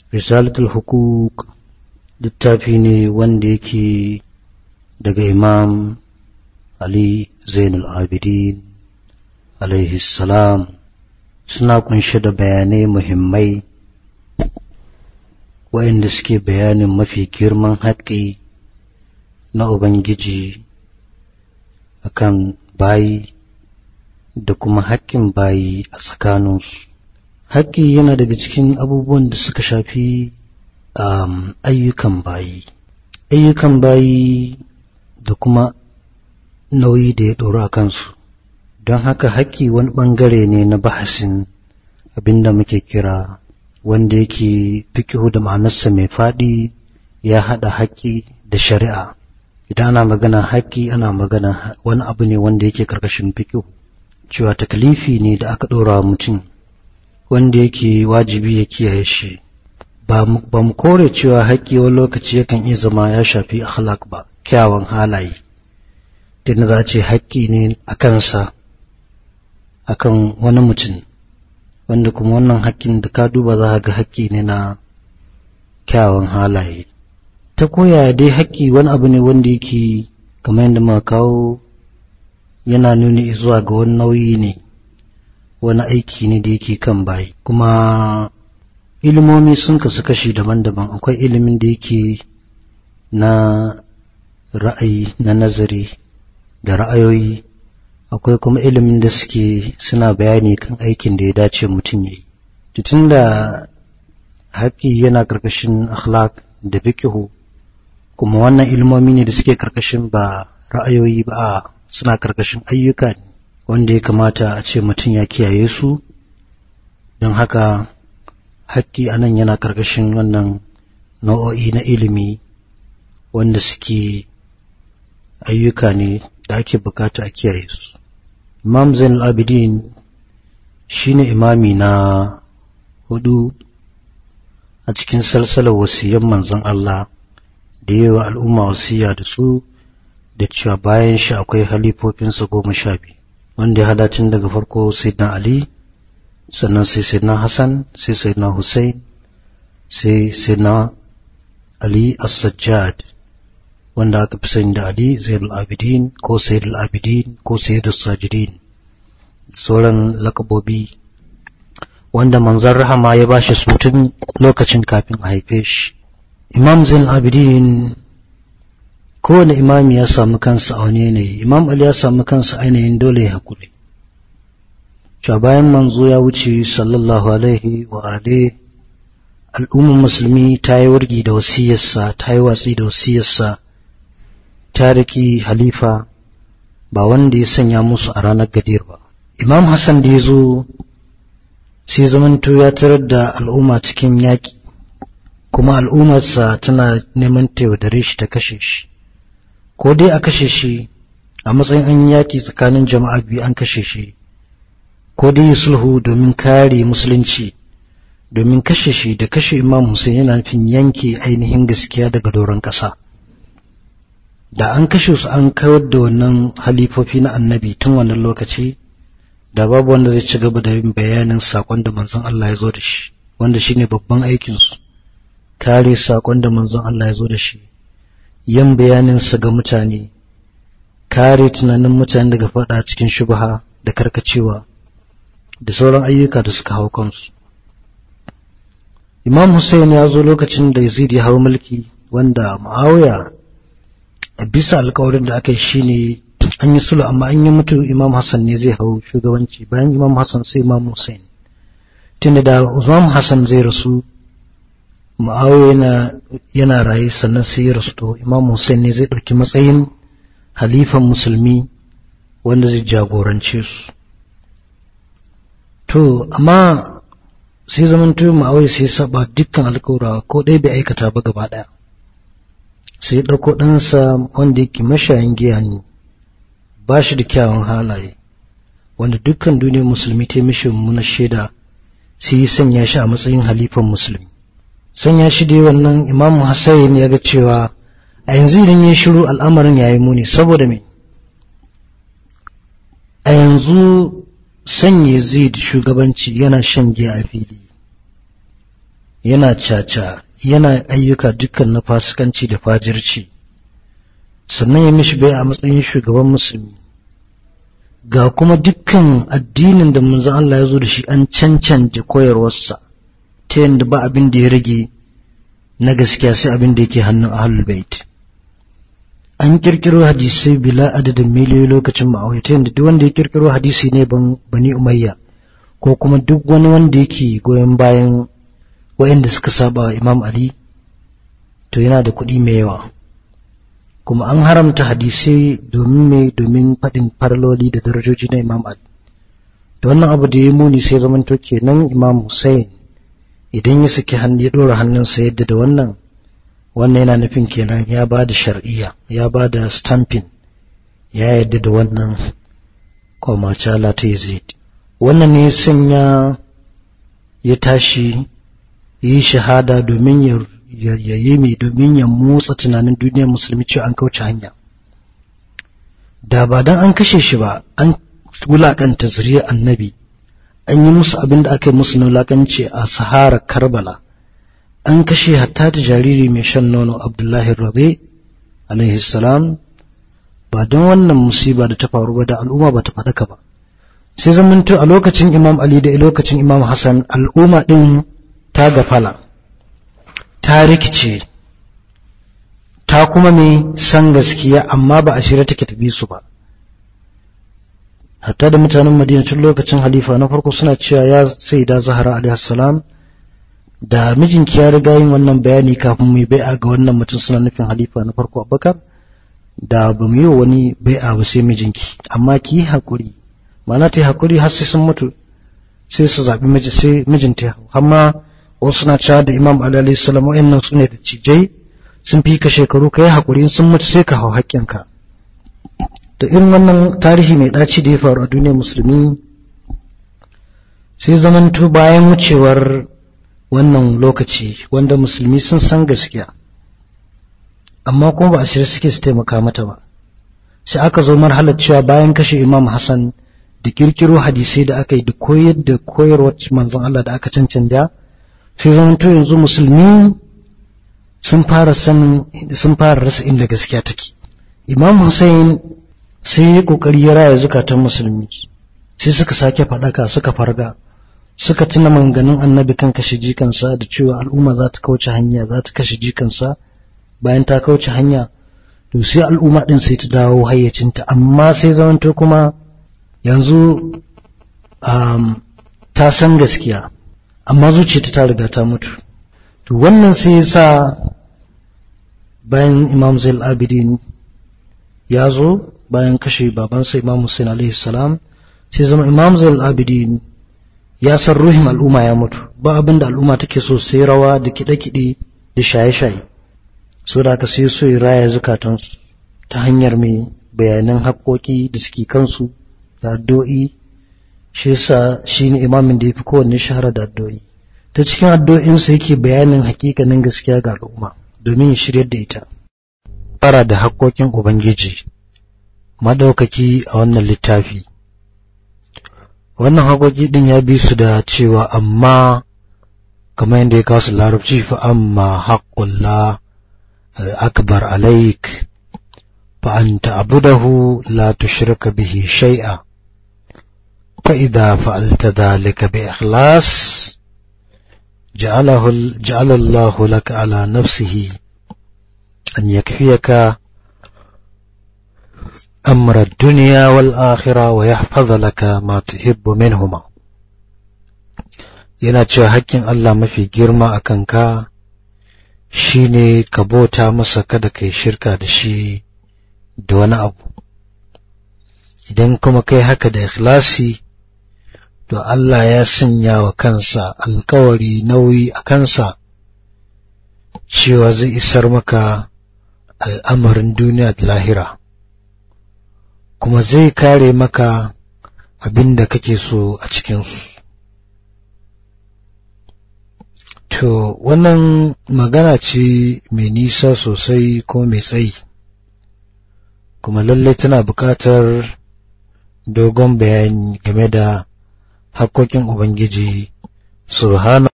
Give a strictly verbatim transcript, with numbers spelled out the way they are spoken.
Risalatul Hukuk littafi ne wanda yake daga Imam Ali Zainul Abidin alaihi salam, suna kunshe da bayanai muhimmai waɗanda suke bayanin mafi girman haƙƙi na Ubangiji akan bayi da kuma haƙƙin bayi a tsakaninsu. Haƙƙi yana daga cikin abubuwan da suka shafi um, ayyukan bayi ayyukan bayi da kuma nauyi da ya ɗoro a kansu. Don haka haƙƙi wani ɓangare ne na bahasin abinda muke kira wanda yake fikihu da ma'anarsa mai faɗi, ya haɗa haƙƙi da shari'a. Idan ana magana haƙƙi ana magana wani abu ne wanda yake ƙarƙashin fikihu, cewa takalifi ne da aka ɗora mutum wanda yake wajibi ya kiyaye shi. Ba mu kore cewa haƙƙi wani lokaci yakan iya zama ya shafi akhlaq ba, kyawun halaye, da za a ce haƙƙi ne a kansa akan wani mutum, wanda kuma wannan haƙƙin da ka duba za ga haƙƙi ne na kyawun halaye. Ta koya dai haƙƙi wani abu ne wanda yake kamar yadda muka kawo yana nuni zuwa ga wani nauyi ne, wani aiki ne da yake kan bayi. Kuma ilimomi sun kasu kashi daban-daban. Akwai ilimin da yake na ra'ayi, na nazari da ra'ayoyi, akwai kuma ilimin da suke suna bayani kan aikin da ya dace mutum ya yi. Tun da haƙƙi yana ƙarƙashin akhlaq da fiqhu, kuma wannan ilimomi ne da suke ƙarƙashin ba ra'ayoyi ba, suna ƙarƙashin ayyuka ne wanda ya kamata a ce mutum ya kiyaye su. Don haka haƙƙi anan yana ƙarƙashin wannan nau'o'i na ilimi wanda suke ayyuka ne da ake bukata a kiyaye su. Imam Zainul Abidin shine imami na hudu a cikin salsalar wasiyan manzon Allah da yawa al'umma wasiya da su, da cewa bayan shi akwai halifofinsa goma sha biyu, wanda ya hada tun daga farko Sayyidina Ali, sannan sai Sayyidina Hassan, sai Sayyidina Hussein, sai Sayyidina Ali As-Sajjad, wanda aka fi sani da Ali Zainul Abidin ko Sayyidul Abidin ko Sayyidus Sajidin, sauran lakabobi wanda manzon rahama ya bashi su tun lokacin kafin a haife shi. Imam Zainul Abidin, kowane imami ya samu kansa a wani yanayi. Imam Ali ya samu kansa ainihin dole ya haƙuri. Cewa bayan manzo ya wuce sallallahu alaihi wa alihi, al'ummar musulmi ta yi wargi da wasiyarsa, ta yi watsi da wasiyarsa, ta riki halifa ba wanda ya sanya musu a ranar Gadir ba. Imam Hassan da ya zo sai zamanto ya tarar da al'umma cikin yaƙi, kuma al'ummarsa tana neman taimake shi ta kashe shi, ko dai a kashe shi a matsayin an yaƙi tsakanin jama'a biyu an kashe shi, ko dai yi sulhu domin kare musulunci. Domin kashe shi da kashe Imam Hussein yana nufin yanke ainihin gaskiya daga doron ƙasa. Da an kashe su an kawar da wannan halifofi na annabi tun wannan lokaci, da babu wanda zai ci gaba da yin bayanin saƙon da manzon Allah ya zo da shi, wanda shine babban aikinsu, kare saƙon da manzon Allah ya zo da shi, yin bayaninsa ga mutane, kare tunanin mutane daga faɗa cikin shubha da karkacewa da sauran ayyuka da suka hau kansu. Imam Hussein ya zo lokacin da Yazid ya hau mulki, wanda Muawiya a bisa alƙawarin da aka yi shine an yi sulhu, amma an yi mutu Imam Hassan ne zai hau shugabanci. Bayan Imam Hassan sai Imam Hussein. Tunda da Imam Hassan zai rasu, Muawiya yana, yana raye, sannan sai ya rasu, to Imam Hussein ne zai ɗauki matsayin halifan musulmi wanda zai jagorance su. To amma sai zaman to Muawiya sai saba dukkan alƙawura, ko dai bai aikata ba gaba ɗaya. Sai ɗauko ɗansa wanda yake mashayin giya ne, ba shi da kyawun halaye, wanda dukkan duniyar musulmi ta mishi mummunar shaida, sai ya sanya shi a matsayin halifan musulmi. Sanya shi dai wannan Imam Hussein ya ga cewa a yanzu idan ya shiru al'amarin yayi muni. Saboda me? A yanzu sanya Yazid shugabanci yana shan giya a fili, yana caca, yana ayyuka dukkan na fasikanci da fajirci, sannan ya mishi bai a matsayin shugaban musulmi, ga kuma dukkan addinin da manzon Allah ya zo da shi an cancanta koyarwarsa ta yadda ba abin da ya rage na gaskiya sai abin da yake hannun ahlul bait. An kirkiro hadisai bila adadin miliyoyi lokacin Muawiya, ta yadda duk wanda ya kirkiro hadisi ne ban Bani Umayya ko kuma duk wani wanda yake goyon bayan waɗanda suka saba wa Imam Ali to yana da kuɗi mai yawa. Kuma an haramta hadisai domin mai domin faɗin farloli da darajoji na Imam Ali. Da wannan abu da ya muni sai zamanto kenan Imam Hussein idan ya saki hannu ya ɗora hannunsa yadda da wannan wannan yana nufin kenan ya ba da shar'iyya, ya ba da stamping, ya yadda da wannan kwamacala ta Yazid. Wannan ne sanya ya tashi yi shahada domin ya ya yi mai domin ya motsa tunanin duniyar musulmi cewa an kauce hanya. Da ba dan an kashe shi ba, an wulakanta zuriyar annabi, an yi musu abin da aka yi musu na wulakanci a Sahara Karbala, an kashe hatta da jariri mai shan nono Abdullahi Radhi alaihi salam. Ba don wannan musiba da ta faru ba da al'umma ba ta faɗaka ba. Sai zamanto a lokacin Imam Ali da lokacin Imam Hassan al'umma ɗin ta gafala, ta rikice, ta kuma mai san gaskiya amma ba a shirye take ta bi su ba. Hatta da mutanen Madina tun lokacin halifa na farko suna cewa ya Sayyida Zahra alaihi salam, da mijinki ya riga yin wannan bayani kafin mu yi bai'a ga wannan mutum, suna nufin halifa na farko Abubakar, da ba mu yi wani bai'a ba sai mijinki, amma ki yi hakuri, ma'ana ta yi hakuri har sai sun mutu sai su zaɓi miji sai mijinta. Amma wasu na cewa da Imam Ali alayhi salam wa'annan su ne da cijai, sun fi ka shekaru, ka yi hakuri, in sun mutu sai ka hau haƙƙinka. Da irin wannan tarihi mai ɗaci da ya faru a duniyar musulmi sai zamanto bayan wucewar wannan lokaci wanda musulmi sun san gaskiya amma kuma ba a shirye suke su taimaka mata ba, sai aka zo marhalar cewa bayan kashe Imam Hassan da kirkiro hadisai da aka yi da koyar da koyarwar manzon Allah da aka cancanta, sai zamanto yanzu musulmi sun fara sanin sun fara rasa inda gaskiya take. Imam Hussein sai ya kokari ya raya zukatan musulmi, sai suka sake faɗaka, suka farga, suka tuna maganganun annabi kan kashe jikansa da cewa al'umma za ta kauce hanya, za ta kashe jikansa. Bayan ta kauce hanya to sai al'umma din sai ta dawo hayyacinta, amma sai zamanto kuma yanzu um, ta san gaskiya amma zuciyarta ta riga ta mutu. To wannan sai ya sa bayan Imam Zainul Abidin ya zo bayan kashe babansa Imam Hussein alaihi salam, sai zama Imam Zainul Abidin ya san ruhin al'umma ya mutu, ba abin da al'umma take so sai rawa da kiɗe-kiɗe da shaye-shaye. So da aka sai so ya raya zukatansu ta hanyar mai bayanan haƙoƙi da suke kansu da addu'o'i. Shi yasa shi ne imamin da ya fi kowanne shahara da addu'o'i. Ta cikin addu'o'insa yake bayanin hakikanin gaskiya ga al'umma domin ya shiryar da ita. Fara da haƙoƙin Ubangiji madaukaki a wannan littafi. Wannan haƙoƙi ɗin ya bi su da cewa amma kamar yadda ya kawo su larabci, fa amma haqqullah akbar alaik fa an ta'budahu la tushrika bihi shay'a fa idha fa'alta dhalika bi ikhlas ja'alahu ja'ala Allahu laka ala nafsihi an yakfiyaka أمر الدنيا والآخرة ويحفظ لك ما تحب منهما. yana cewa haƙƙin Allah mafi girma a kanka shine ka bauta masa, kada kai shirka da shi da wani abu. Idan kuma kai haka da ikhlasi, to Allah ya sanya wa kansa alkawari nauyi a kansa cewa zai isar maka al'amarin duniya da lahira, kuma zai kare maka abin da kake so a cikinsu. To wannan magana ce mai nisa sosai ko mai tsayi, kuma lallai tana buƙatar dogon bayani game da haƙƙoƙin Ubangiji subhanahu